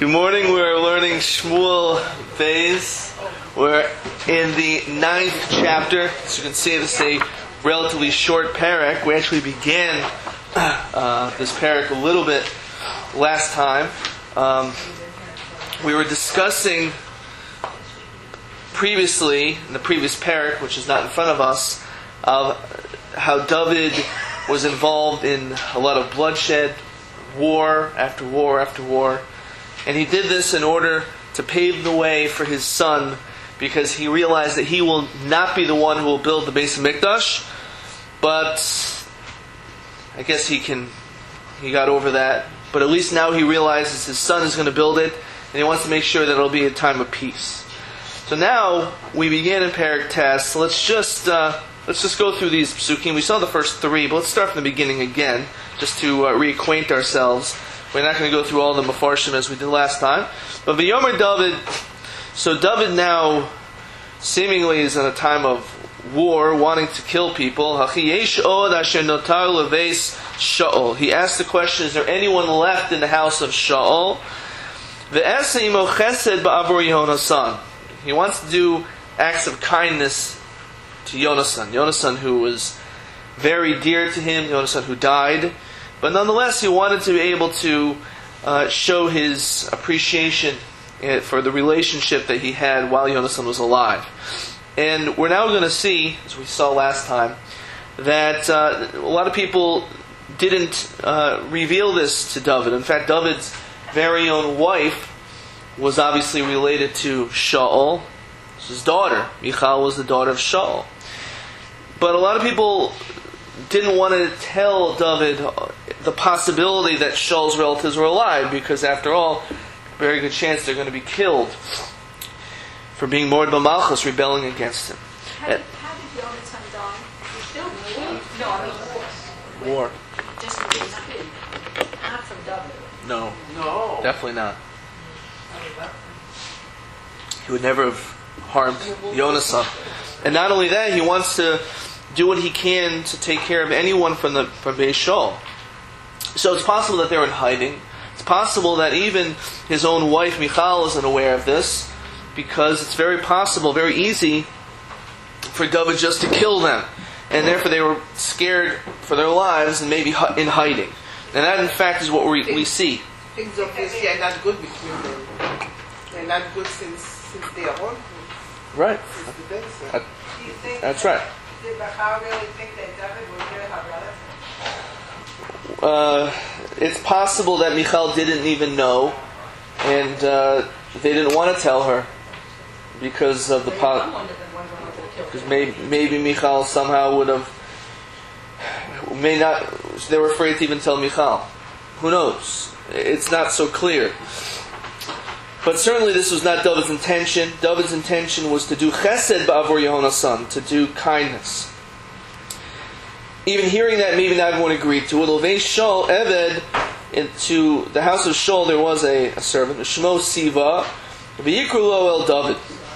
Good morning. We're learning Shmuel Beis. We're in the 9th chapter. As you can see, this is a relatively short parak. We actually began this parak a little bit last time. We were discussing previously, in the previous parak, which is not in front of us, how David was involved in a lot of bloodshed, war after war after war. And he did this in order to pave the way for his son, because he realized that he will not be the one who will build the Beis Hamikdash, but I guess he got over that. But at least now he realizes his son is going to build it, and he wants to make sure that it'll be a time of peace. So now we begin in Perek Tes. So let's just go through these psukim. We saw the first three, but let's start from the beginning again, just to reacquaint ourselves. We're not going to go through all the Mefarshim as we did last time. But V'yomer David, so David now seemingly is in a time of war, wanting to kill people. Hachi yesh od asher notar leveis Shaul. He asked the question, is there anyone left in the house of Shaul? Ve'aseh imo chesed ba'avur Yonasan. He wants to do acts of kindness to Yonasan. Yonasan, who was very dear to him, Yonasan who died. But nonetheless, he wanted to be able to show his appreciation for the relationship that he had while Yonasan was alive. And we're now going to see, as we saw last time, that a lot of people didn't reveal this to David. In fact, David's very own wife was obviously related to Shaul. His daughter, Michal, was the daughter of Shaul. But a lot of people didn't want to tell David the possibility that Shaul's relatives were alive, because after all, very good chance they're going to be killed for being Mord B'Malchus, rebelling against him. How did Yonatan die? He still no, I mean War. Just from being killed. Not from David. No. Definitely not. He would never have harmed Yonasan. And not only that, he wants to do what he can to take care of anyone from Beis Shaul. So it's possible that they're in hiding. It's possible that even his own wife Michal isn't aware of this, because it's very possible, very easy for David just to kill them, and therefore they were scared for their lives and maybe in hiding. And that, in fact, is what we see. Things obviously are not good between them. They're not good since they are born. Right. That's right. Did Michal really think that David was really her brother? It's possible that Michal didn't even know, and they didn't want to tell her because of the because maybe Michal somehow would have may not. They were afraid to even tell Michal. Who knows? It's not so clear. But certainly this was not David's intention. David's intention was to do chesed ba'avur Yonasan, to do kindness. Even hearing that, maybe not everyone agreed to it. L'vei Shaul Eved, into the house of Shaul there was a servant, Shmo Siva, v'yikru lo el David.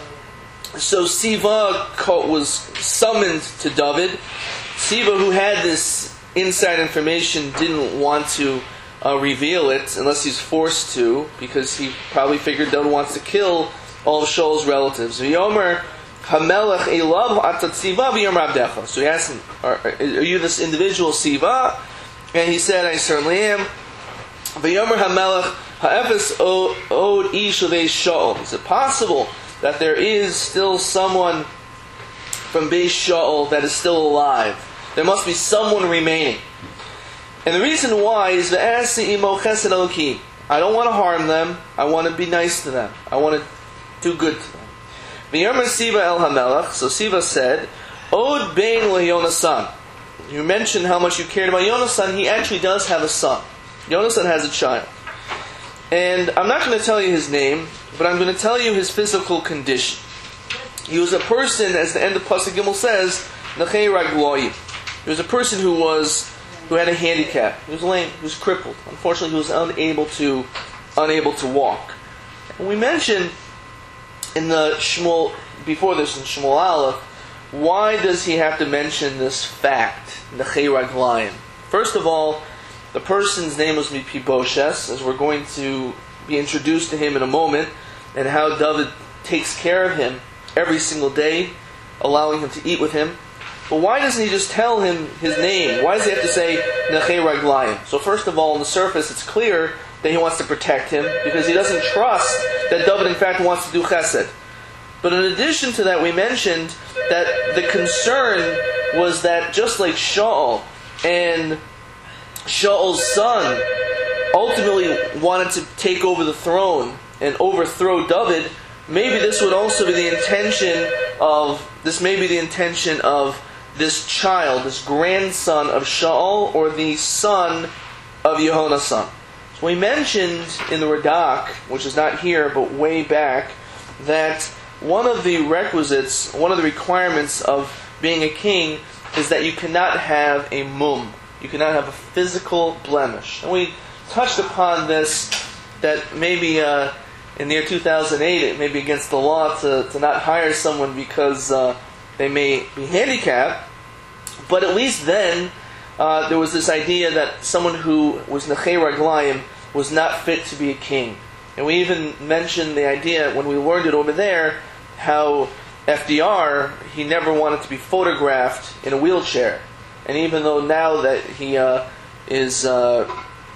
So Siva was summoned to David. Siva, who had this inside information, didn't want to reveal it unless he's forced to, because he probably figured David wants to kill all of Shaul's relatives. V'yomer Hamelech Elav Atat Siva v'yomer Abdecha. So he asked him, are you this individual Siva? And he said, I certainly am. V'yomer Hamelech Ha'efes Od Ish Levei Shaul. Is it possible that there is still someone from Beis Shaul that is still alive? There must be someone remaining. And the reason why is Ve'aseh imo chesed Elokim. I don't want to harm them. I want to be nice to them. I want to do good to them. V'yomer Siva el Hamelech. So Siva said, Od bein leYonasan. You mentioned how much you cared about Yonasan. He actually does have a son. Yonasan has a child. And I'm not going to tell you his name, but I'm going to tell you his physical condition. He was a person, as the end of Pasuk Gimel says, Nechei Ragloyim. He was a person who had a handicap. He was lame. He was crippled. Unfortunately, he was unable to walk. And we mentioned in the Shmuel, before this in Shmuel Aleph, why does he have to mention this fact, Nechei Raglayim? First of all, the person's name was Mepiboshes, as we're going to be introduced to him in a moment, and how David takes care of him every single day, allowing him to eat with him. But why doesn't he just tell him his name? Why does he have to say Nechei Raglayim? So first of all, on the surface, it's clear that he wants to protect him, because he doesn't trust that David in fact wants to do chesed. But in addition to that, we mentioned that the concern was that just like Shaul and Shaul's son ultimately wanted to take over the throne and overthrow David, maybe this would also be the intention of this child, this grandson of Shaul, or the son of Yehonatan. So we mentioned in the Radak, which is not here but way back, that one of the requisites, one of the requirements of being a king is that you cannot have a mum. You cannot have a physical blemish. And we touched upon this, that maybe in the year 2008 it may be against the law to not hire someone because they may be handicapped. But at least then there was this idea that someone who was Nechei Raglayim was not fit to be a king. And we even mentioned the idea when we learned it over there, how FDR, he never wanted to be photographed in a wheelchair. And even though now that he there's a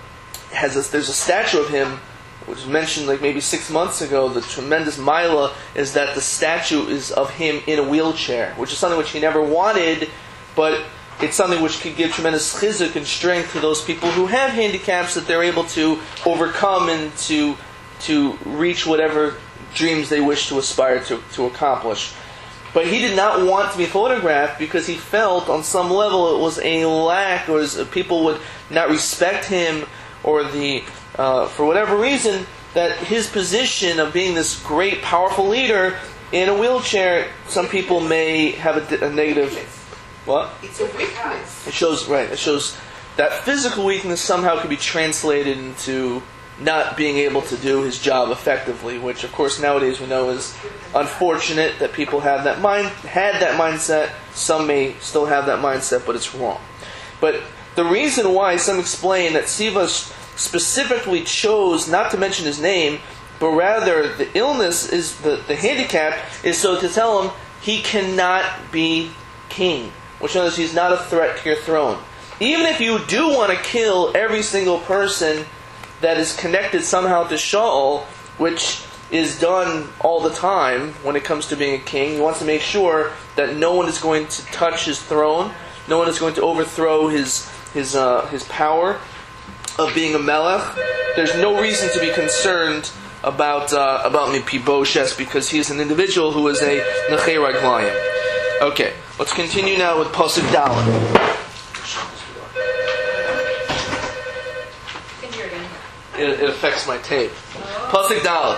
statue of him, which was mentioned like maybe 6 months ago, the tremendous Mila is that the statue is of him in a wheelchair, which is something which he never wanted, but it's something which could give tremendous chizuk and strength to those people who have handicaps, that they're able to overcome and to reach whatever dreams they wish to aspire to accomplish. But he did not want to be photographed because he felt on some level it was a lack, or people would not respect him, or for whatever reason, that his position of being this great, powerful leader in a wheelchair, some people may have a negative. What? It's a weakness. It shows that physical weakness somehow could be translated into not being able to do his job effectively, which of course nowadays we know is unfortunate that people had that mindset. Some may still have that mindset, but it's wrong. But the reason why some explain that Siva specifically chose not to mention his name, but rather the illness is the handicap, is so to tell him he cannot be king, which knows he's not a threat to your throne. Even if you do want to kill every single person that is connected somehow to Shaul, which is done all the time when it comes to being a king, he wants to make sure that no one is going to touch his throne, no one is going to overthrow his power of being a melech. There's no reason to be concerned about Mephibosheth, because he is an individual who is a Nechei Raglayim. Okay, let's continue now with Pasuk Dalet. It affects my tape. Pasuk Dalet.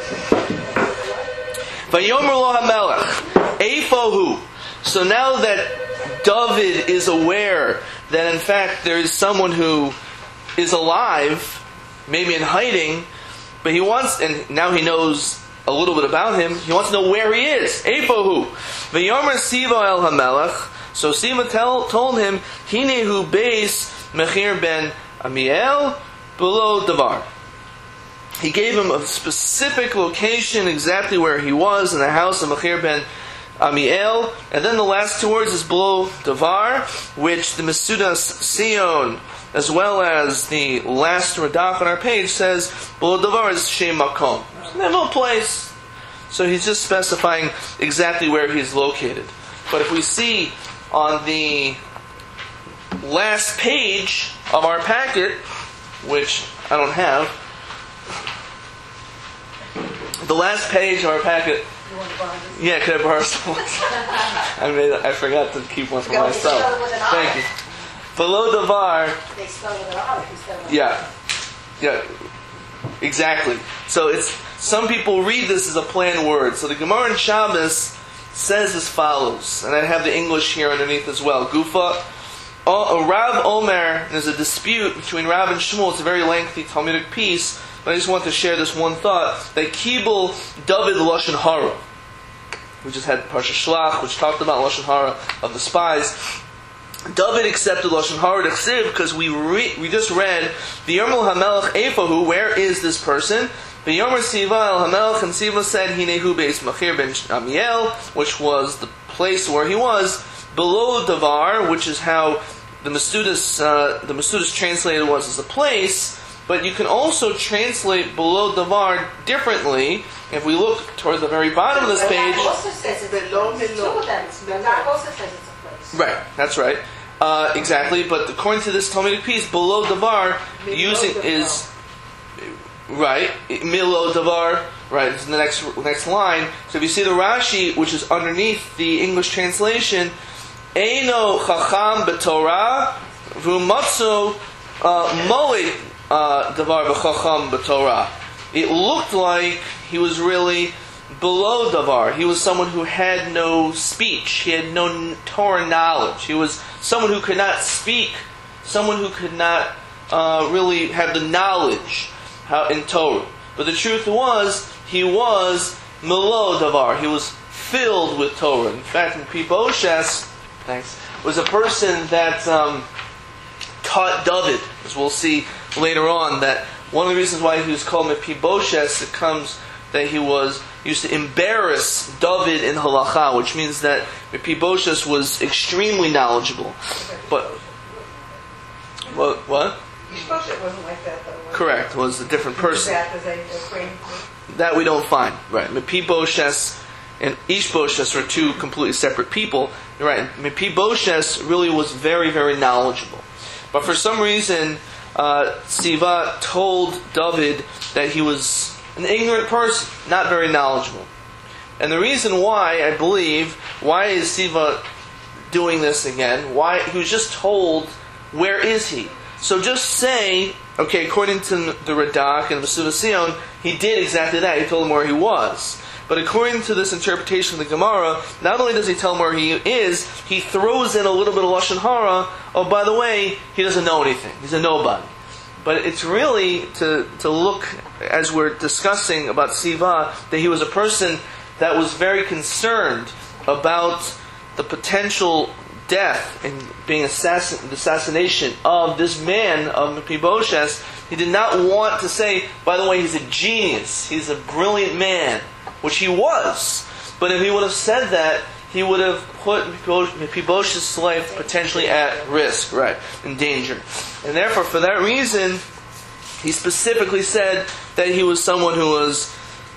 Vayomer lo hamelech, Eifo hu. So now that David is aware that in fact there is someone who is alive, maybe in hiding, but he wants, and now he knows a little bit about him, he wants to know where he is. Eifo hu. Vayomer Siva el hamelech. So Siva told him, Hine hu beis Mechir ben Amiel below Davar. He gave him a specific location, exactly where he was, in the house of Mechir ben Amiel. And then the last two words is below Davar, which the Mesudas Sion, as well as the last Radak on our page, says below Davar is Shem Makom. It's a little place. So he's just specifying exactly where he's located. But if we see on the last page of our packet, which I don't have, the last page of our packet. You want to borrow this? Yeah, could I borrow some? I forgot to keep one for myself. Thank you. Below Davar. They spell it out instead of. Yeah, exactly. So it's, some people read this as a plain word. So the Gemara in Shabbos says as follows, and I have the English here underneath as well. Gufa. Rav Omer, there's a dispute between Rav and Shmuel. It's a very lengthy Talmudic piece, but I just want to share this one thought. That Kibul David Lashon Hara. We just had Parsha Shlach, which talked about Lashon Hara of the spies. David accepted Lashon Hara D'chsiv because we just read the Yermel HaMelech Eifahu. Where is this person? The Yomer Siva El HaMelech, and Siva said Hinehu Beis Machir ben Amiel, which was the place where he was below Davar, which is how the Mesudus translated was as a place. But you can also translate below Davar differently. If we look toward the very bottom of this page, also says it's below, a place. below. Two of them. Radak also says it's a place. right? That's right, exactly. But according to this Talmudic piece, below Davar using is right. Milo Davar, right? It's in the next line. So if you see the Rashi, which is underneath the English translation, Eino Chacham b'Torah v'Umatzu Moed Davar b'Chacham b'Torah. It looked like he was really below Davar. He was someone who had no speech. He had no Torah knowledge. He was someone who could not speak. Someone who could not really have the knowledge in Torah. But the truth was, he was Melo Davar. He was filled with Torah. In fact, Mephibosheth, was a person that taught David, as we'll see later on, that one of the reasons why he was called Mephibosheth, it comes that he used to embarrass David in halacha, which means that Mephibosheth was extremely knowledgeable. But what? Ishbosheth wasn't like that, though. Correct, was a different person. That we don't find. Right. Mephibosheth and Ishbosheth are two completely separate people. You're right. Mephibosheth really was very, very knowledgeable. But for some reason, Siva told David that he was an ignorant person, not very knowledgeable. And the reason why, I believe, why is Siva doing this again? Why he was just told, where is he? So just say, okay, according to the Radak and Mesudot Sion, he did exactly that. He told him where he was. But according to this interpretation of the Gemara, not only does he tell him where he is, he throws in a little bit of Lashon Hara. Oh, by the way, he doesn't know anything. He's a nobody. But it's really to look, as we're discussing about Siva, that he was a person that was very concerned about the potential death and being assassination of this man, of Mephibosheth. He did not want to say, by the way, he's a genius, he's a brilliant man, which he was. But if he would have said that, he would have put Mephibosheth's life potentially at risk, right, in danger. And therefore, for that reason, he specifically said that he was someone who was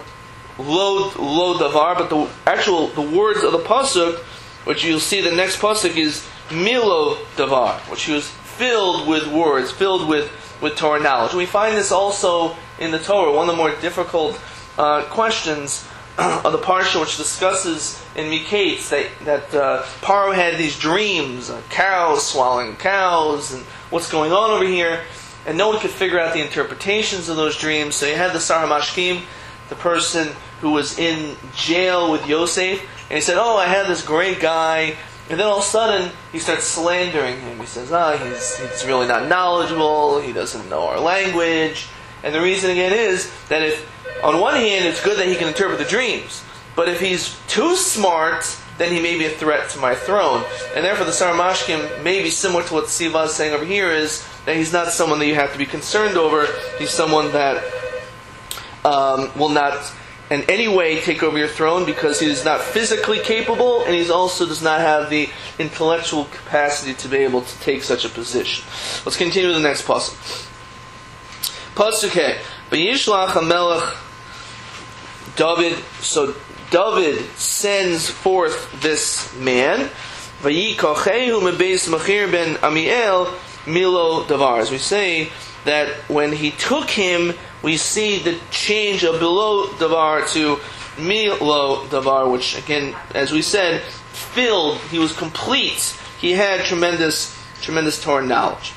lo davar, but the words of the pasuk, which you'll see the next pasuk, is milo davar, which he was filled with words, filled with Torah knowledge. And we find this also in the Torah. One of the more difficult questions of the parsha, which discusses in Miketz that Paro had these dreams, cows swallowing cows, and what's going on over here, and no one could figure out the interpretations of those dreams. So you had the Sar HaMashkim, the person who was in jail with Yosef, and he said, oh, I had this great guy, and then all of a sudden he starts slandering him. He says, he's really not knowledgeable, he doesn't know our language. And the reason again is that if, on one hand, it's good that he can interpret the dreams, but if he's too smart, then he may be a threat to my throne. And therefore the Sar HaMashkim may be similar to what Siva is saying over here, is that he's not someone that you have to be concerned over. He's someone that will not in any way take over your throne, because he is not physically capable, and he also does not have the intellectual capacity to be able to take such a position. Let's continue with the next pasuk. Pasuk Hey. V'yishlach HaMelech David. So David sends forth this man. V'yikochehu mebeis Machir ben Amiel milo davar. As we say that when he took him, we see the change of below davar to milo davar, which again, as we said, filled. He was complete. He had tremendous Torah knowledge.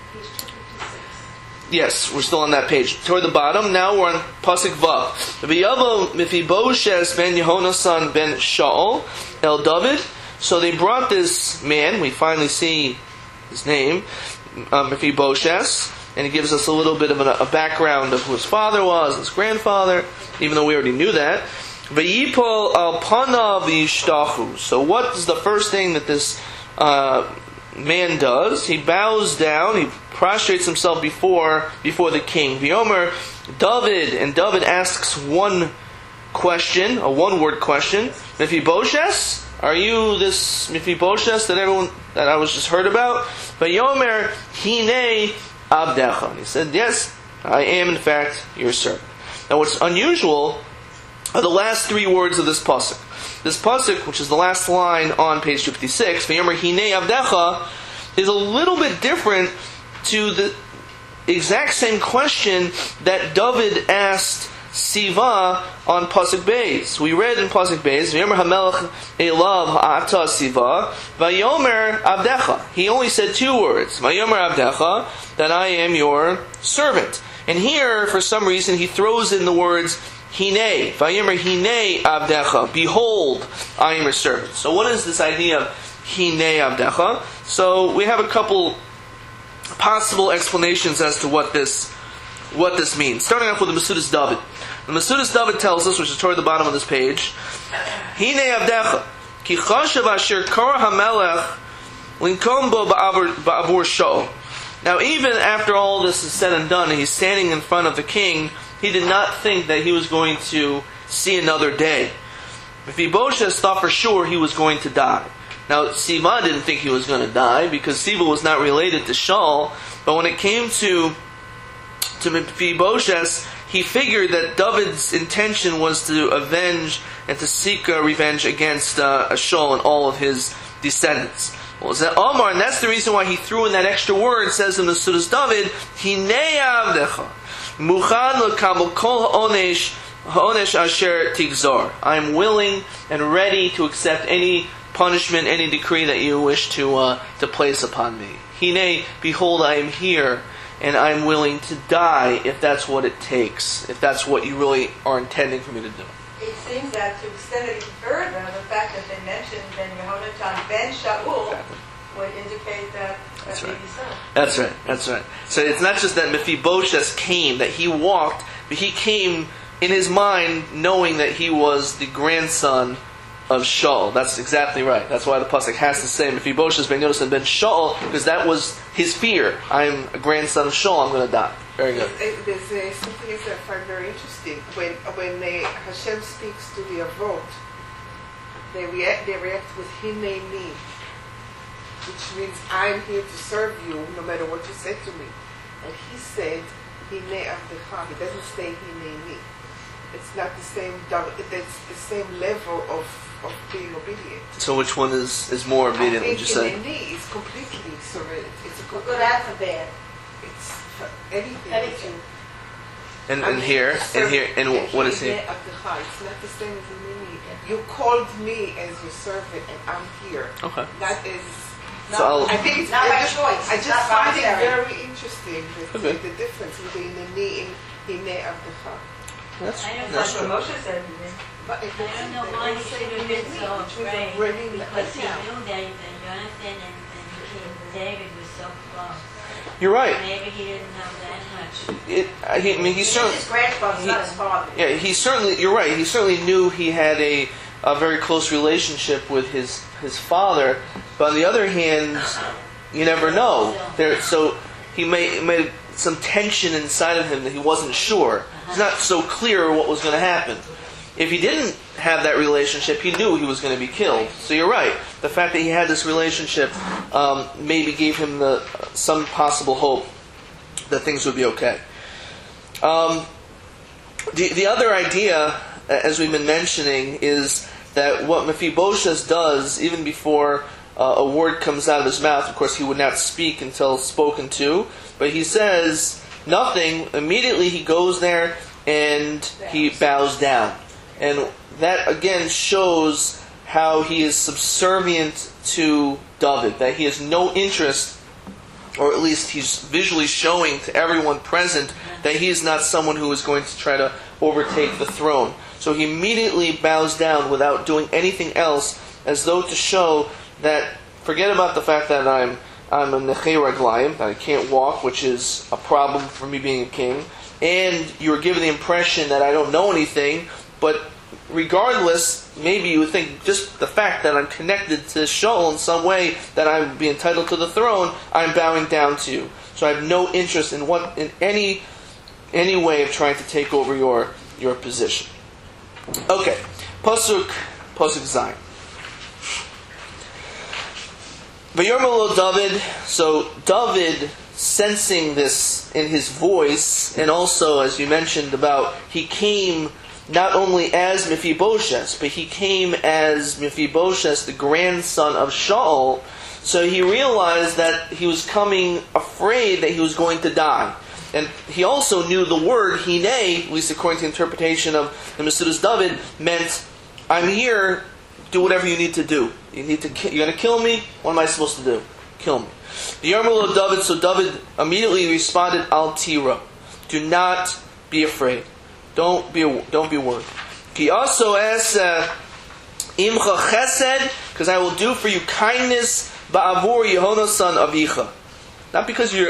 Yes, we're still on that page. Toward the bottom, now we're on Pasuk Vav. V'yavo Mephibosheth ben Yehonasan ben Shaul el David. So they brought this man, we finally see his name, Mephibosheth, and he gives us a little bit of a background of who his father was, his grandfather, even though we already knew that. V'yipol al panav v'yishtachu. So what is the first thing that this man does. He bows down, he prostrates himself before the king. V'yomer David, and David asks one question, a one-word question. Mephibosheth, are you this Mephibosheth that I was just heard about? V'yomer Hine Abdecha. And he said, yes, I am in fact your servant. Now what's unusual are the last three words of this pasuk. This pasuk, which is the last line on page 256, V'yomer Hine Abdecha, is a little bit different to the exact same question that David asked Siva on pasuk Beis. We read in pasuk Beis, V'yomer Hamelech Elav Ha'ata Siva, V'yomer Abdecha. He only said two words, V'yomer Abdecha, that I am your servant. And here, for some reason, he throws in the words Hine, V'yomer Hine Abdecha, behold, I am your servant. So what is this idea of Hine Abdecha? So we have a couple possible explanations as to what this means. Starting off with the Mesudas David. The Mesudas David tells us, which is toward the bottom of this page, Hine Abdecha, ki chashav asher kara hamelech linkom bo ba'avur Shaul. Now even after all this is said and done, and he's standing in front of the king, he did not think that he was going to see another day. Mephibosheth thought for sure he was going to die. Now, Siva didn't think he was going to die because Siva was not related to Shaul. But when it came to Mephibosheth, he figured that David's intention was to avenge and to seek revenge against Shaul and all of his descendants. Well, Omar, and that's the reason why he threw in that extra word. Says in the Mesudas David, Hinei avdecha, muchan l'kabel kol ha'onesh asher tigzor. I am willing and ready to accept any punishment, any decree that you wish to place upon me. Hine, behold, I am here, and I am willing to die if that's what it takes, if that's what you really are intending for me to do. It seems that to extend it even further, the fact that they mentioned Ben Yehonatan Ben Shaul would indicate that That's may right. be so. That's right. That's right. So it's not just that Mephibosheth came, that he walked, but he came in his mind knowing that he was the grandson of Shaul. That's exactly right. That's why the pasuk has to say Mephibosheth ben Yonasan ben Shaul, because that was his fear. I'm a grandson of Shaul. I'm going to die. Very good. There's something else I find very interesting. When Hashem speaks to the Avot, they react with Hineni, which means I'm here to serve you no matter what you say to me. And he said Hine Avdecha. He doesn't say Hineni. It's not the same. It's the same level of being obedient. So which one is more obedient? Would you say? Hineni is completely surrendered. It's a Good alphabet. It's for anything. Anything. And here, and what is he? It's not the same as Hineni. You called me as your servant, and I'm here. Okay. That is. So I think it's not by choice. I just Not find it voluntary. very interesting Okay. the difference between the knee and Hine Avdecha. that's I know that's that's what true. Moshe said. But it I don't know why he should have been so afraid, because he knew that Jonathan and King David was so close. You're right. Maybe he didn't know that much. I mean, he certainly. His grandfather, not his father. Yeah, he certainly. You're right. He certainly knew he had a very close relationship with his father. But on the other hand, you never know. So he made some tension inside of him that he wasn't sure. It's not so clear what was going to happen. If he didn't have that relationship, he knew he was going to be killed. So you're right. The fact that he had this relationship maybe gave him some possible hope that things would be okay. The other idea, as we've been mentioning, is that what Mephibosheth does, even before a word comes out of his mouth, of course he would not speak until spoken to, but he says nothing. Immediately he goes there and he bows down. And that again shows how he is subservient to David, that he has no interest, or at least he's visually showing to everyone present that he is not someone who is going to try to overtake the throne. So he immediately bows down without doing anything else, as though to show that, forget about the fact that I'm a nechei raglayim, that I can't walk, which is a problem for me being a king, and you're given the impression that I don't know anything, but regardless, maybe you would think just the fact that I'm connected to Shaul in some way, that I would be entitled to the throne, I'm bowing down to you. So I have no interest in any way of trying to take over your position. Okay, Pasuk Zayin. V'yomar lo David. So David, sensing this in his voice, and also, as you mentioned about, he came not only as Mephibosheth, but he came as Mephibosheth, the grandson of Shaul. So he realized that he was coming afraid that he was going to die. And he also knew the word Hinei, at least according to the interpretation of the Mesudah's David, meant, I'm here, do whatever you need to do. You're going to kill me? What am I supposed to do? Kill me. The Yarmul of David, so David immediately responded, Al Tira. Do not be afraid. Don't be worried. He also asks, Imcha Chesed, because I will do for you kindness, Ba'avur Yehono son Avicha. Not because of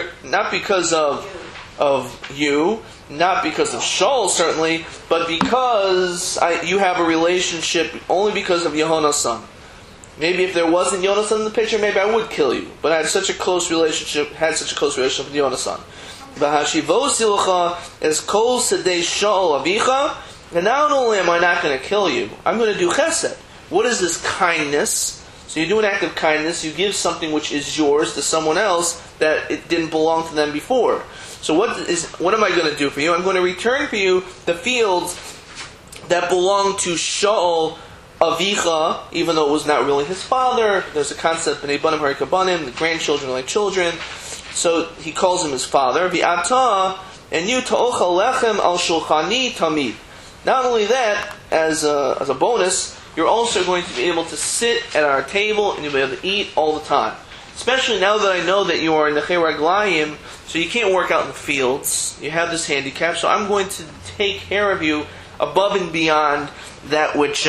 you, not because of Shaul certainly, but because you have a relationship only because of Yehona's son. Maybe if there wasn't Yehona's son in the picture, maybe I would kill you. But I had such a close relationship with Yehona's son. V'hashivosilucha es kol sedei Shaul avicha. And not only am I not going to kill you, I'm going to do chesed. What is this kindness? So you do an act of kindness, you give something which is yours to someone else that it didn't belong to them before. So what am I going to do for you? I'm going to return for you the fields that belong to Shaul Avicha, even though it was not really his father. There's a concept in Ebanim Harikabanim, the grandchildren are like children. So he calls him his father. V'ata, and you ta'ochal lechem al shulchani tamid. Not only that, as a bonus, you're also going to be able to sit at our table and you'll be able to eat all the time. Especially now that I know that you are Nechei Raglayim, so you can't work out in the fields. You have this handicap, so I'm going to take care of you above and beyond that which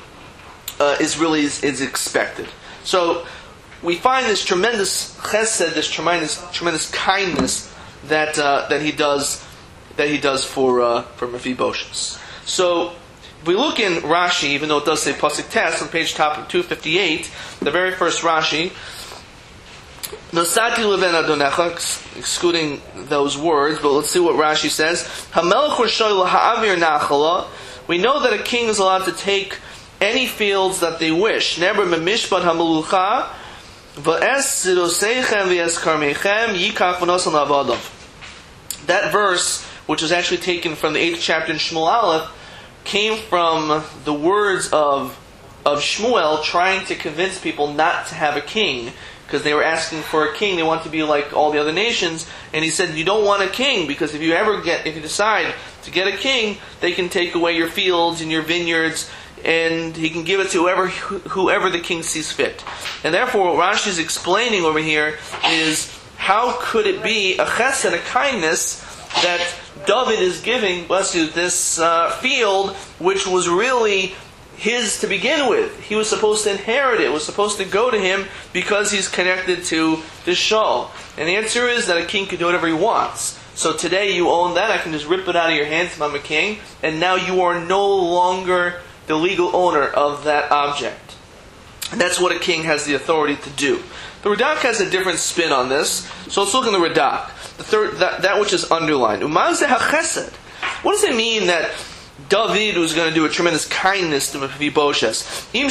is expected. So we find this tremendous chesed, this tremendous kindness that he does for Mephibosheth. So if we look in Rashi, even though it does say Pasuk Tes on page top of 258, the very first Rashi, Nosati leven adonecha, excluding those words, but let's see what Rashi says. Hamelech r'shoy laha'avir nachala. We know that a king is allowed to take any fields that they wish. Neber memishpat hamelucha v'es zidoseichem v'es karmeichem yikach v'nosan lavadav. That verse, which was actually taken from the 8th chapter in Shmuel Aleph, came from the words of Shmuel trying to convince people not to have a king, because they were asking for a king. They want to be like all the other nations, and he said, you don't want a king, because if you decide to get a king, they can take away your fields and your vineyards, and he can give it to whoever the king sees fit. And therefore, what Rashi is explaining over here is, how could it be a chesed, a kindness, that David is giving, bless you, this field, which was really his to begin with. He was supposed to inherit it. It was supposed to go to him because he's connected to this Shaul. And the answer is that a king can do whatever he wants. So today you own that. I can just rip it out of your hands if I'm a king. And now you are no longer the legal owner of that object. And that's what a king has the authority to do. The Radak has a different spin on this. So let's look in the Radak. The third, that which is underlined. Umazeh hachesed. What does it mean that David was going to do a tremendous kindness to Mephibosheth? If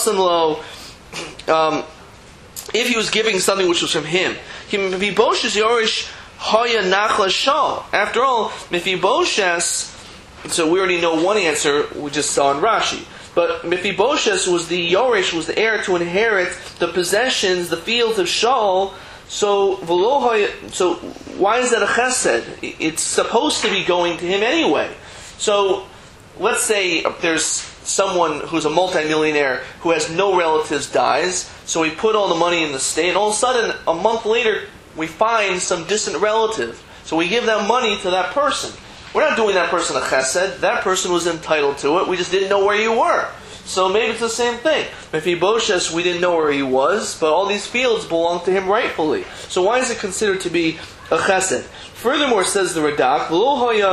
he was giving something which was from him. Mephibosheth Yorish Haya Nachla Shaul. After all, Mephibosheth, so we already know one answer we just saw in Rashi. But Mephibosheth was the Yorish, was the heir to inherit the possessions, the fields of Shaul. So why is that a chesed? It's supposed to be going to him anyway. So let's say there's someone who's a multimillionaire who has no relatives dies, so we put all the money in the state, and all of a sudden, a month later, we find some distant relative. So we give that money to that person. We're not doing that person a chesed. That person was entitled to it. We just didn't know where you were. So maybe it's the same thing. Mephibosheth, we didn't know where he was, but all these fields belong to him rightfully. So why is it considered to be a chesed? Furthermore, says the Radak, V'lo hoya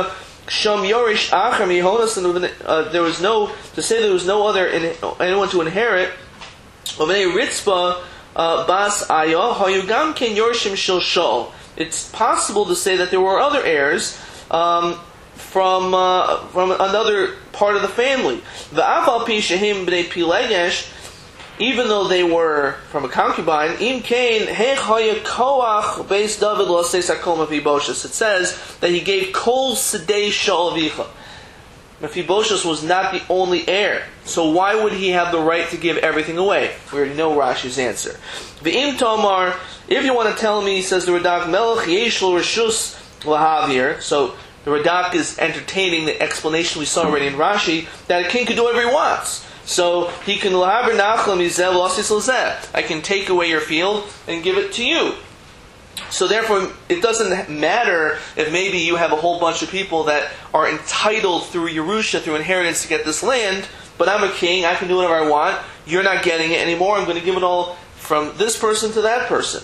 Sham Yorish Acher Mihonas, and there was no, to say there was no other anyone to inherit. Ovnei Ritzba Bas Aya Hayugam Ken Yorshim Shel Shaul. It's possible to say that there were other heirs from another part of the family. The Afal Pi Shehim Bnei Pilegesh, even though they were from a concubine, Im Kain Hech Haya Koach Beis David Lo Seis Hakol Mephibosheth. It says that he gave Kol Sedei Shaul Avicha. Mephibosheth was not the only heir, so why would he have the right to give everything away? We already know Rashi's answer. V'im Tomar, if you want to tell me, says the Radak, Melech Yesh Lo Reshus Lahavir. So the Radak is entertaining the explanation we saw already in Rashi, that a king can do whatever he wants. So he can Lahaver Nachlam Yizeh Losis Lazeh. I can take away your field and give it to you. So therefore, it doesn't matter if maybe you have a whole bunch of people that are entitled through Yerusha, through inheritance, to get this land, but I'm a king, I can do whatever I want, you're not getting it anymore, I'm going to give it all from this person to that person.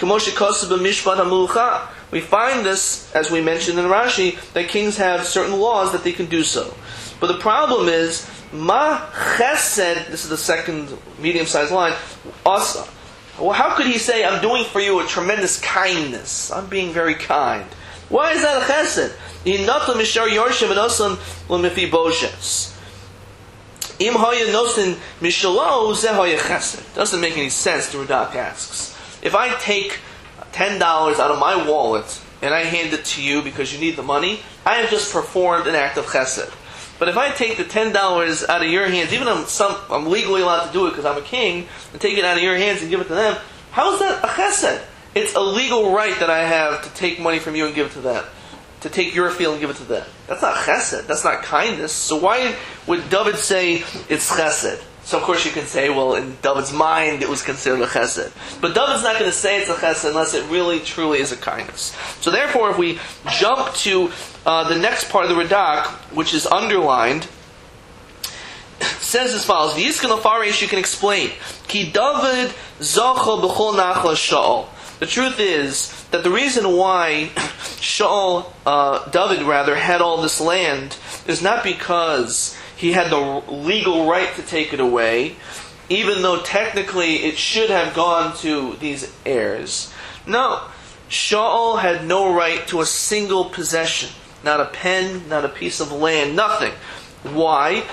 We find this, as we mentioned in Rashi, that kings have certain laws that they can do so. But the problem is, Ma chesed, this is the second medium-sized line, asa. Well, how could he say, I'm doing for you a tremendous kindness? I'm being very kind. Why is that a chesed? Doesn't make any sense, the Radak asks. If I take $10 out of my wallet and I hand it to you because you need the money, I have just performed an act of chesed. But if I take the $10 out of your hands, even I'm legally allowed to do it because I'm a king, and take it out of your hands and give it to them, how is that a chesed? It's a legal right that I have to take money from you and give it to them. To take your field and give it to them. That's not chesed. That's not kindness. So why would David say it's chesed? So of course you can say, well, in David's mind it was considered a chesed. But David's not going to say it's a chesed unless it really, truly is a kindness. So therefore, if we jump to the next part of the Radak, which is underlined, says as follows: V'yiskan al-Farish, you can explain. Ki David zocha b'chol nachla Shaul. The truth is that the reason why David had all this land is not because he had the legal right to take it away, even though technically it should have gone to these heirs. No, Shaul had no right to a single possession. Not a pen, not a piece of land, nothing. Why?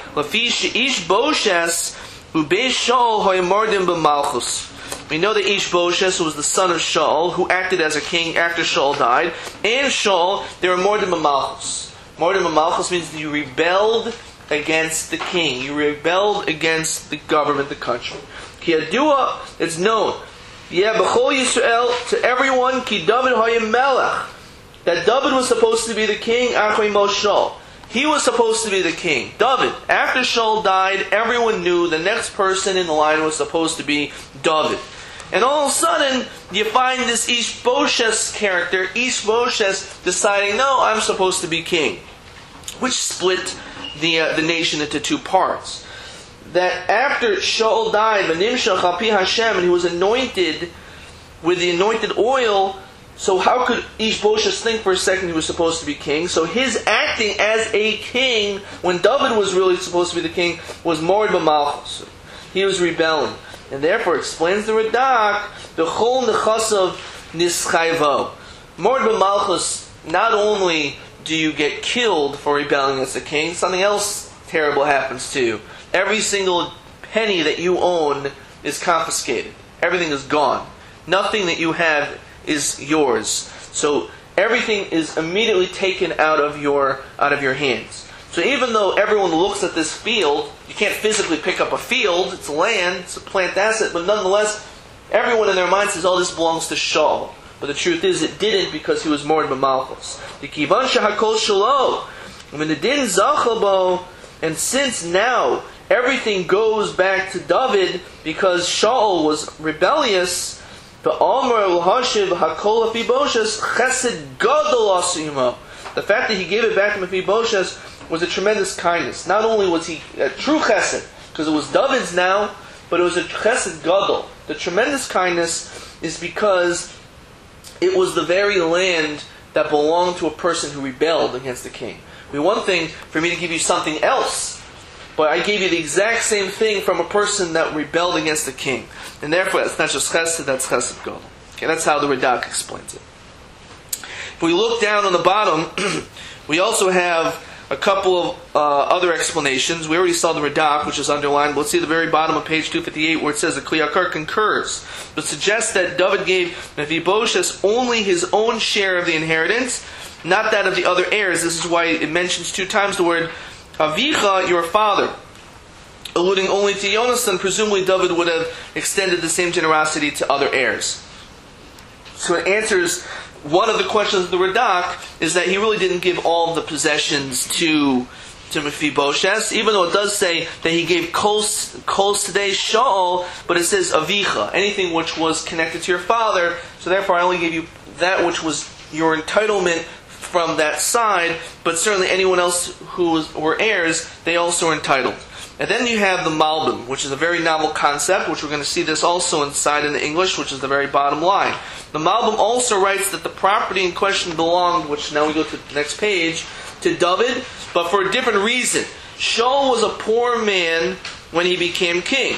We know that Ishbosheth was the son of Shaul, who acted as a king after Shaul died. And Shaul, they were Mordim B'malchus. Mordim B'malchus means that you rebelled against the king. You rebelled against the government, the country. Ki Yadua, it's known. Yeah, B'chol Yisrael, to everyone, Ki David Hayim Melech. That David was supposed to be the king after Shaul. He was supposed to be the king. David. After Shaul died, everyone knew the next person in the line was supposed to be David. And all of a sudden, you find this Ishbosheth's character, Ishbosheth deciding, no, I'm supposed to be king. Which split the nation into two parts. That after Shaul died, V'nimshach al pi Hashem, and he was anointed with the anointed oil. So how could Ishbosheth think for a second he was supposed to be king? So his acting as a king, when David was really supposed to be the king, was Mord B'malchus. He was rebelling. And therefore, explains the Radak, B'chol nechasav nischayvo. Mord B'malchus, not only do you get killed for rebelling against the king, something else terrible happens to you. Every single penny that you own is confiscated. Everything is gone. Nothing that you have is yours. So everything is immediately taken out of your hands. So even though everyone looks at this field, you can't physically pick up a field, it's land, it's a plant asset, but nonetheless, everyone in their mind says, oh, this belongs to Shaul. But the truth is, it didn't, because he was Mord B'malchus. The Kivan Shahakol Shalo. When it didn't Zachalbo, and since now everything goes back to David because Shaul was rebellious, the fact that he gave it back to Mephibosheth was a tremendous kindness. Not only was he a true chesed, because it was David's now, but it was a chesed gadol. The tremendous kindness is because it was the very land that belonged to a person who rebelled against the king, It'd be one thing for me to give you something else, but I gave you the exact same thing from a person that rebelled against the king. And therefore, it's not just chesed, that's chesed gadol. Okay, that's how the Radak explains it. If we look down on the bottom, we also have a couple of other explanations. We already saw the Radak, which is underlined. Let's see the very bottom of page 258 where it says the Kli Yakar concurs, but suggests that David gave Mephibosheth only his own share of the inheritance, not that of the other heirs. This is why it mentions 2 times the word Avicha, your father, alluding only to Yonasan. Presumably David would have extended the same generosity to other heirs. So it answers one of the questions of the Radak, is that he really didn't give all the possessions to Mephibosheth, even though it does say that he gave Kos today Shaul, but it says Avicha, anything which was connected to your father, so therefore I only gave you that which was your entitlement from that side, but certainly anyone else who were heirs, they also are entitled. And then you have the Malbim, which is a very novel concept, which we're going to see this also inside in the English, which is the very bottom line. The Malbim also writes that the property in question belonged, which now we go to the next page, to David, but for a different reason. Shaul was a poor man when he became king.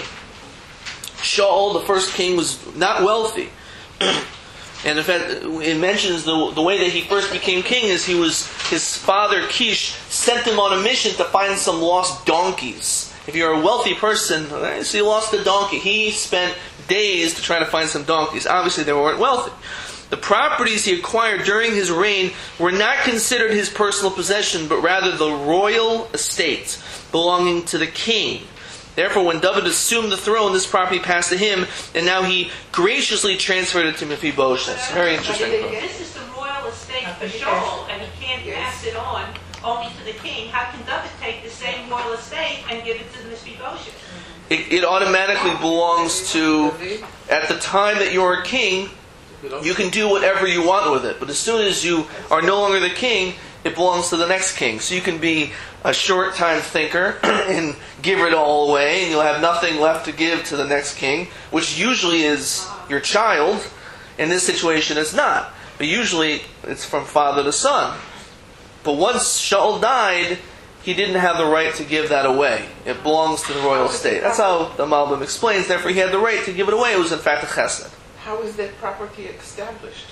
Shaul, the first king, was not wealthy. And in fact, it mentions the way that he first became king is his father Kish sent him on a mission to find some lost donkeys. If you're a wealthy person, so you lost a donkey. He spent days to try to find some donkeys. Obviously, they weren't wealthy. The properties he acquired during his reign were not considered his personal possession, but rather the royal estate belonging to the king. Therefore, when David assumed the throne, this property passed to him, and now he graciously transferred it to Mephibosheth. Very interesting. This is the royal estate for Shaul, and he can't pass it on only to the king. How can David take the same royal estate and give it to Mephibosheth? It automatically belongs to, at the time that you're a king, you can do whatever you want with it. But as soon as you are no longer the king, it belongs to the next king. So you can be a short-time thinker and give it all away, and you'll have nothing left to give to the next king, which usually is your child. In this situation, it's not. But usually, it's from father to son. But once Shaul died, he didn't have the right to give that away. It belongs to the royal estate. That's how the Malbim explains. Therefore, he had the right to give it away. It was in fact a chesed. How is that property established?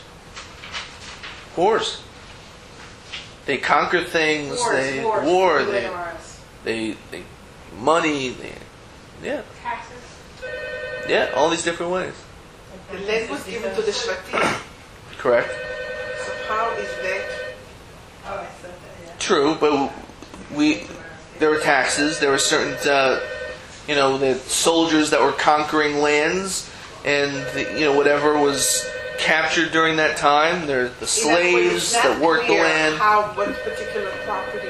Wars. They conquer things. War. They money. Taxes? Yeah, all these different ways. The land was given to the Shvatim. Correct. So how is that? True, but there were taxes. There were certain, the soldiers that were conquering lands, and whatever was captured during that time. The slaves that worked the land. What particular property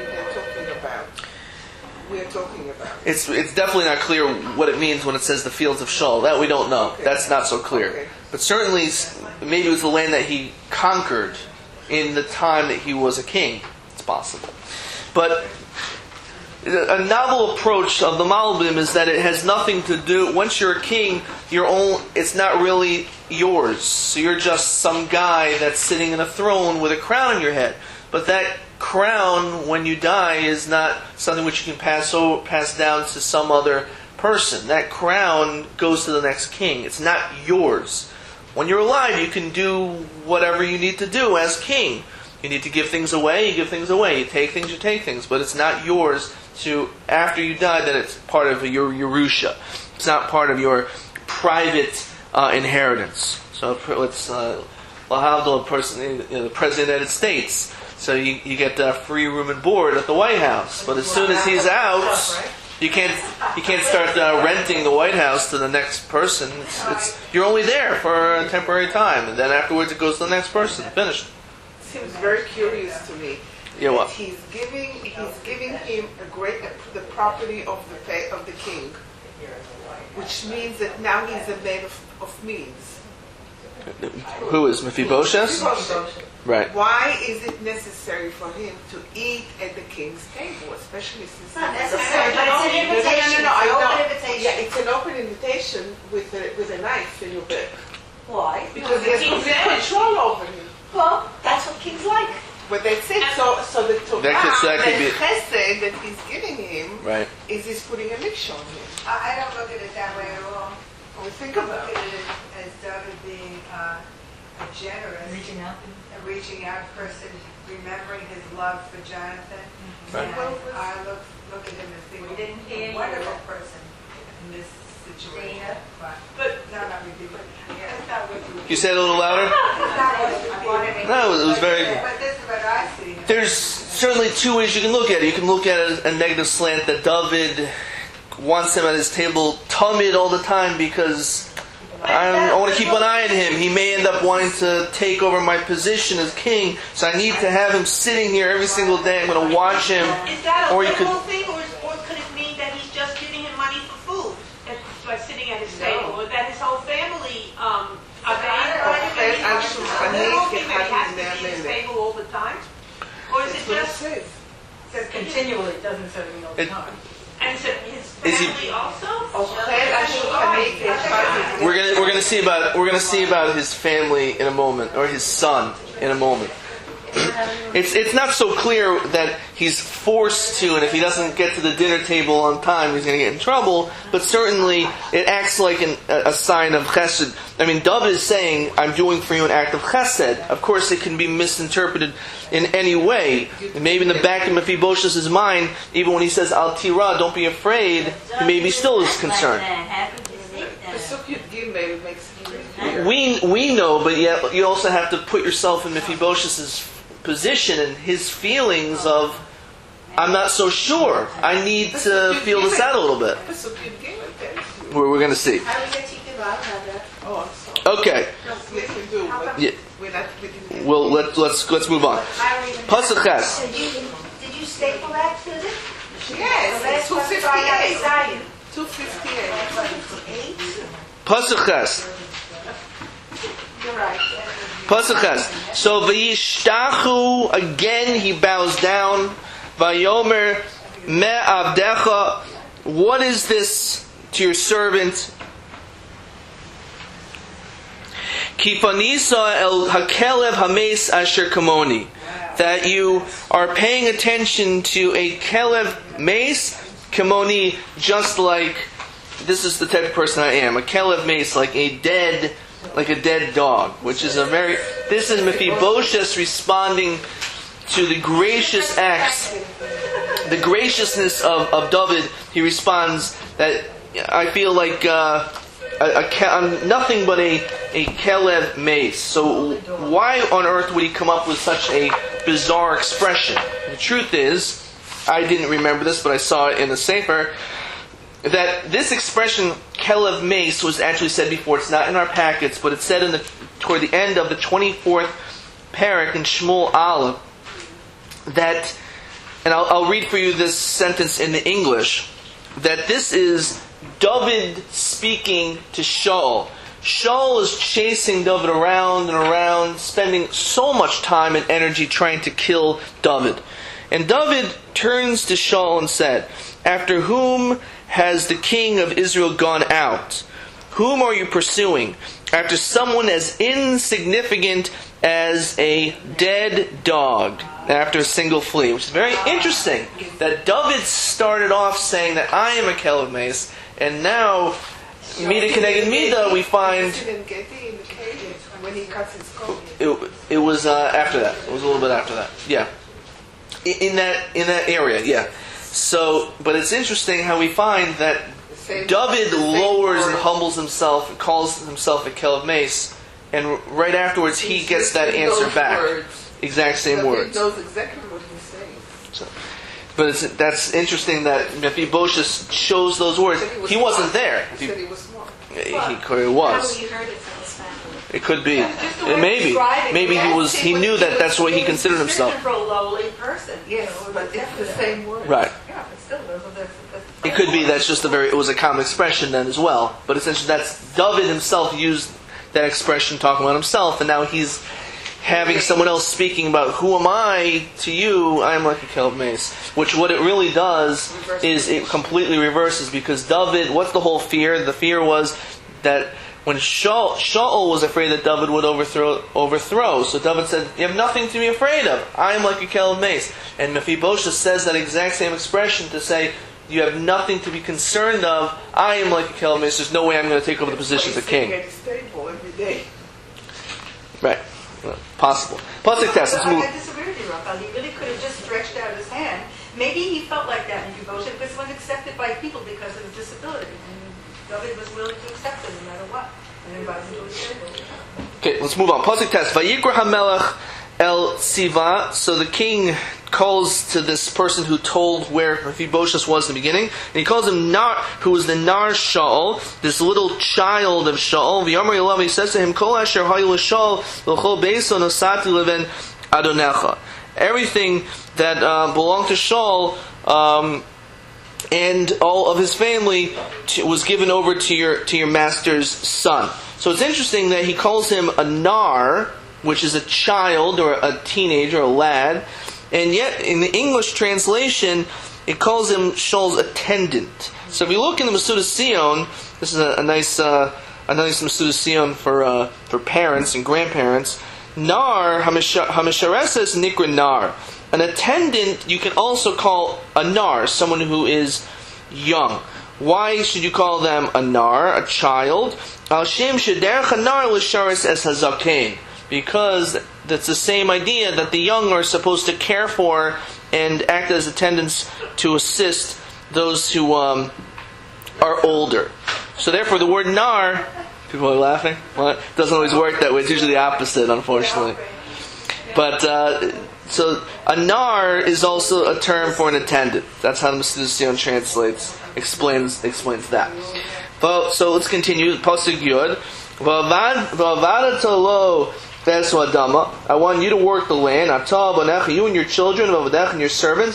we're talking about? It's definitely not clear what it means when it says the fields of Shaul. That we don't know. Okay. That's not so clear. Okay. But certainly, maybe it was the land that he conquered in the time that he was a king. It's possible. But a novel approach of the Malbim is that it has nothing to do. Once you're a king, it's not really yours. So you're just some guy that's sitting in a throne with a crown on your head. But that crown, when you die, is not something which you can pass down to some other person. That crown goes to the next king. It's not yours. When you're alive, you can do whatever you need to do as king. You need to give things away, you give things away. You take things, you take things. But it's not yours to, after you die, that it's part of your Yerusha. It's not part of your private inheritance. So let's lahavdil a person, the President of the United States. So you get free room and board at the White House. But as soon as he's out, you can't start renting the White House to the next person. You're only there for a temporary time, and then afterwards it goes to the next person. Finished. Seems very curious to me. Yeah, what? He's giving him the property of the king, which means that now he's a man of means. Who is Mephibosheth? Right. Why is it necessary for him to eat at the king's table, especially since it's not necessary, but it's an invitation. No, It's an open invitation. Yeah, it's an open invitation with a knife in your bed. Why? Because he has complete control over him. Well, that's what kings like. But that's it. So the Torah, that could be the chesed that he's giving him, right. is he's putting a lecture on him. I don't look at it that way at all. Or think I look about at it. it as David being a generous, a reaching out person, remembering his love for Jonathan. Right. And I look at him as being a wonderful person in this situation. But no, not with you. That's not what you. You say it a little louder? No, it was very good. But this is what I see. There's certainly two ways you can look at it. You can look at it as a negative slant that David wants him at his table tamid all the time because I want to keep an eye on him. He may end up wanting to take over my position as king, so I need to have him sitting here every single day. I'm going to watch him. Is that a Or you literal thing, or could it mean that he's just giving him money for food by sitting at his table, or that his whole family are paying for him? And he's a literal thing that he has to be at his table all the time, or is it That's what it just? says. It says continually, it doesn't say all the time. And so his Is he- family also? We're gonna see about his family in a moment, or his son in a moment. It's not so clear that he's forced to, and if he doesn't get to the dinner table on time, he's going to get in trouble. But certainly, it acts like a sign of chesed. I mean, David is saying, "I'm doing for you an act of chesed." Of course, it can be misinterpreted in any way. Maybe in the back of Mephibosheth's mind, even when he says "Al tira," don't be afraid, he maybe still is concerned. Pesuk Yud Gimel makes it clear. We know, but yet you also have to put yourself in Mephibosheth's position and his feelings of, I'm not so sure. I need to feel this out a little bit. Pesuk Yud Gimel tells you. We're going to see. How do we get to about that? Oh, I'm sorry. Okay. Yes, we do, but Yeah. we're not. We didn't. Well, let's move on. Pasuk Ches. Did you staple that to this? Yes, it's 258. 258. Pasuk Ches. You're right. Pasuk Ches. So v'yishtachu, again he bows down. Vayomer me avdecha. What is this to your servant? Kifanisa el hakelev hames asher kamoni. That you are paying attention to a kelev mace kamoni, just like this is the type of person I am. A kelev mace, like a dead dog, which is this is Mephibosheth responding to the gracious acts, the graciousness of David. He responds that I feel like I'm nothing but a kelev mace. So why on earth would he come up with such a bizarre expression? The truth is, I didn't remember this, but I saw it in the Sefer, that this expression, kelev mace, was actually said before. It's not in our packets, but it's said toward the end of the 24th parak in Shmuel Aleph, that, and I'll read for you this sentence in the English, that this is David speaking to Shaul. Shaul is chasing David around and around, spending so much time and energy trying to kill David. And David turns to Shaul and said, "After whom has the king of Israel gone out? Whom are you pursuing? After someone as insignificant as a dead dog, after a single flea." Which is very interesting, that David started off saying that I am a kelev mace, and now, Mida Keneged Mida, we find When he cuts his coat. it was after that. It was a little bit after that. Yeah. In that area, yeah. So, but it's interesting how we find that David lowers and humbles himself and calls himself a kelev mace, and right afterwards he gets that answer back. Exact same words. He knows exactly what he's saying. So, but that's interesting that Mephibosheth shows those words. He wasn't there. He said he was smart. He was. you heard it from his family. It could be. Maybe he knew that that's what he considered himself. For a lowly person. Yes, but it's the same word. Right. Yeah, but still, It could be that's just it was a common expression then as well. But essentially that's David himself used that expression talking about himself, and now he's having someone else speaking about who am I to you? I am like a kelev mace. Which what it really does is it completely reverses, because David, what's the whole fear? The fear was that when Shaul was afraid that David would overthrow. So David said, "You have nothing to be afraid of. I am like a kettle of mace." And Mephibosheth says that exact same expression to say, "You have nothing to be concerned of. I am like a kettle of mace. There's no way I'm going to take over the position as a king." At his table every day. Right. Possible. Pasuk test. Let's move. I disagree with you, Raphael. He really could have just stretched out his hand. Maybe he felt like that in Mephibosheth because he wasn't accepted by people because of his disability. And David was willing to accept him no matter what and invite him to his table. Okay, let's move on. Pasuk test. Vayikra HaMelech El Siva. So the king calls to this person who told where Mephibosheth was in the beginning, and he calls him Nar, who was the Nar Shaul, this little child of Shaul. V'yamar Yelav, he says to him, Kol asher hayu l'Shaul l'chol beiso nosati leven adonecha. Everything that belonged to Shaul and all of his family was given over to your master's son. So it's interesting that he calls him a nar, which is a child or a teenager, a lad, and yet in the English translation it calls him Shaul's attendant. So if you look in the Mesudas Sion, this is a nice Mesudas Sion for parents and grandparents. Nar Hamishareses Nikra Nar. An attendant you can also call a nar, someone who is young. Why should you call them a nar, a child? Al Shem Shederech Nar L'Sharis Es Hazakein. Because that's the same idea that the young are supposed to care for and act as attendants to assist those who are older. So therefore the word nar, people are laughing? Well, it doesn't always work that way. It's usually the opposite, unfortunately. But so a nar is also a term for an attendant. That's how the Mesudas Sion explains that. So let's continue. Pasuk Yud. I want you to work the land. You and your children, and your servants.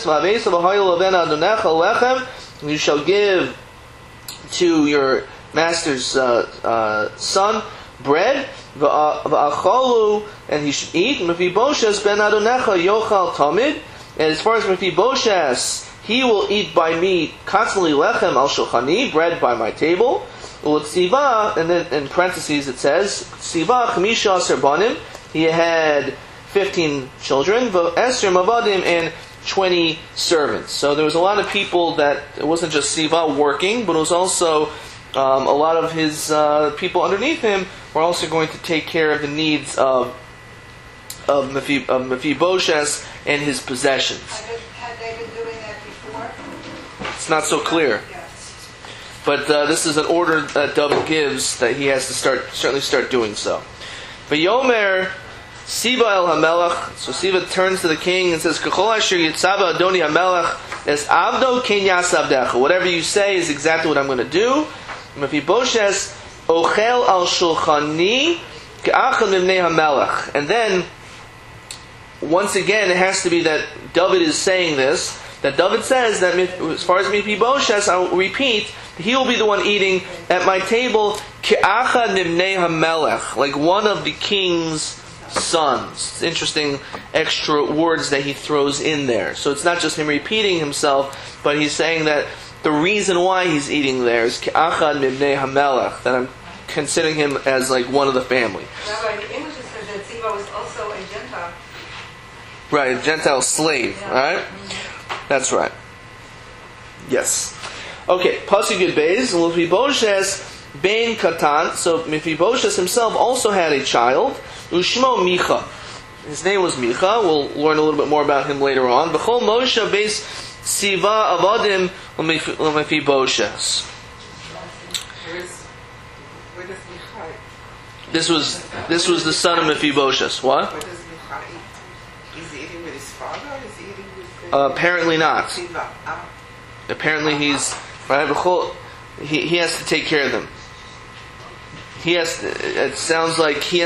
And you shall give to your master's son bread. And he should eat. Mephibosheth ben Adonecha yochal tamid. And as far as Mephibosheth, he will eat by me constantly lechem al shulchani, bread by my table. Siva, and then in parentheses it says, Siva chamisha aser banim. He had 15 children, Esther mavadim, and 20 servants. So there was a lot of people that it wasn't just Siva working, but it was also a lot of his people underneath him were also going to take care of the needs of Mephibosheth and his possessions. Had they been doing that before? It's not so clear. But this is an order that David gives that he has to certainly start doing so. V'yomer Siva el HaMelech. So Siva turns to the king and says, K'chol asher yitzava Adoni HaMelech es avdo ken yas avdecha. Whatever you say is exactly what I'm going to do. Mephibosheth ochel al shulchani ke'achad mivnei HaMelech. And then, once again, it has to be that David is saying this. That David says that as far as Mephibosheth, I'll repeat, he will be the one eating at my table, ke'achad mivnei hamelech, like one of the king's sons. It's interesting extra words that he throws in there. So it's not just him repeating himself, but he's saying that the reason why he's eating there is ke'achad mivnei hamelech, that I'm considering him as like one of the family. Rabbi, the English says that Siva was also a Gentile. Right, a Gentile slave, right? That's right. Yes. Okay, Pasuk Yud Beis, Mephibosheth ben Katan. So Mephibosheth himself also had a child, Ushmo Micha. His name was Micha. We'll learn a little bit more about him later on. B'chol Moshe beis Siva avadim Mephibosheth. Where does Micha eat? This was the son of Mephibosheth. What? Where does Micha eat? Is he eating with his father or is he eating with Apparently not. Siva? Apparently he's right. He has to take care of them. He has. It sounds like he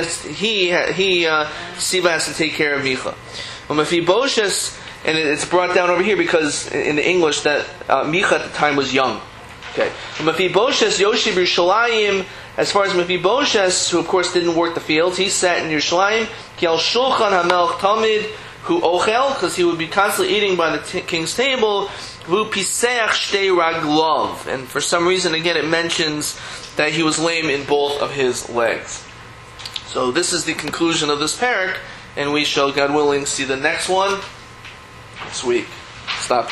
Siva has to take care of Micha. Well, Mephibosheth, and it's brought down over here because in the English that Micha at the time was young. Okay. Mephibosheth Yoshib Yerushalayim. As far as Mephibosheth, who of course didn't work the fields, he sat in Yerushalayim. Ki al shulchan hamelch tamid. Who ochel, because he would be constantly eating by the king's table. V'hu piseach shtei raglov. And for some reason, again, it mentions that he was lame in both of his legs. So this is the conclusion of this parak, and we shall, God willing, see the next one next week. Stop.